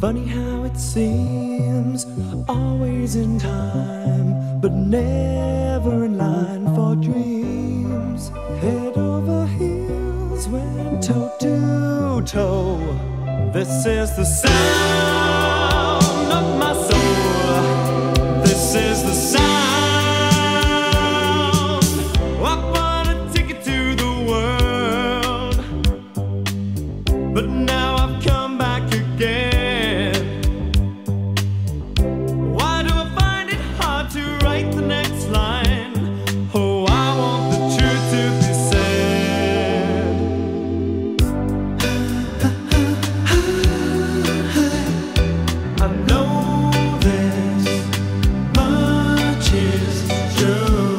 Funny how it seems, always in time, but never in line for dreams. Head over heels, went toe to toe. This is the sound of my soul. This is the sound. I bought a ticket to the world, but now I've come back again. Why do I find it hard to write the next line? Oh, I want the truth to be said. I know this much is true.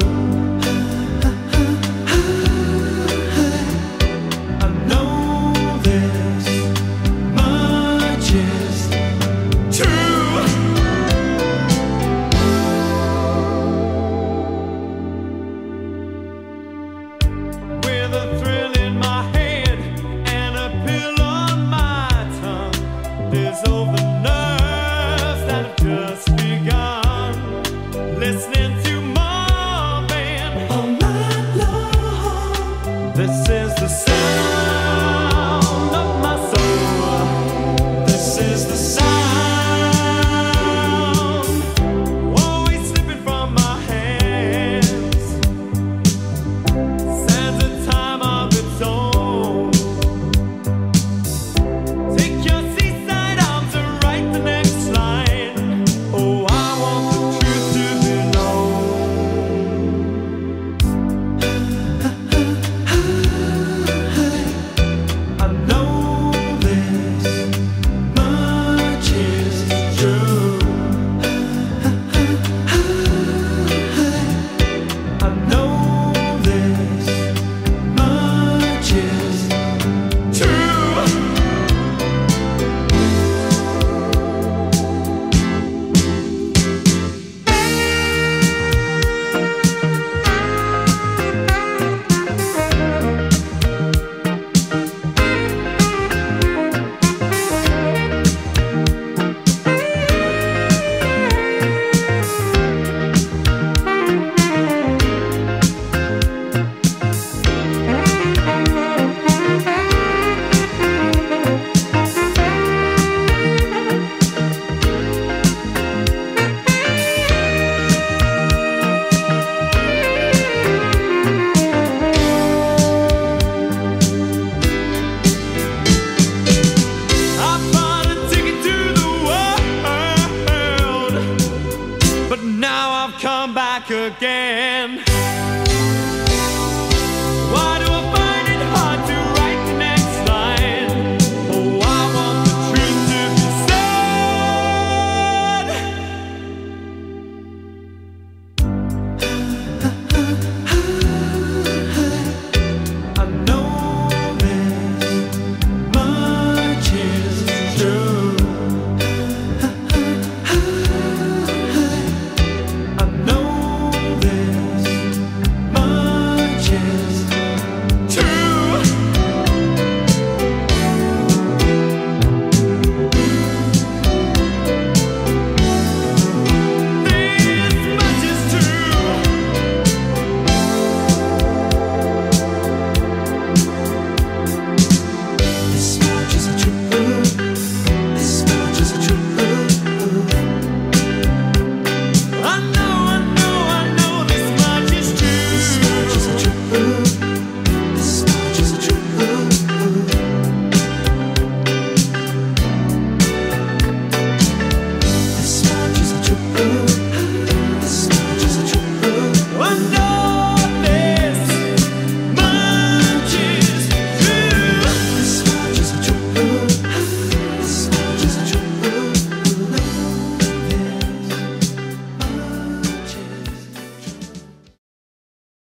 I know this much is true. With a thrill in my head and a pill on my tongue, there's over nerves that have just begun. Listening to Marvin all night long. This is the sound of my soul. This is the sound, always slipping from my hands. Stands a time of its own. Take your seaside arms and write the next line. Oh, I want the truth to be known. I know this much is true. I know this much is true. I bought a ticket to the world, but now I've come back again.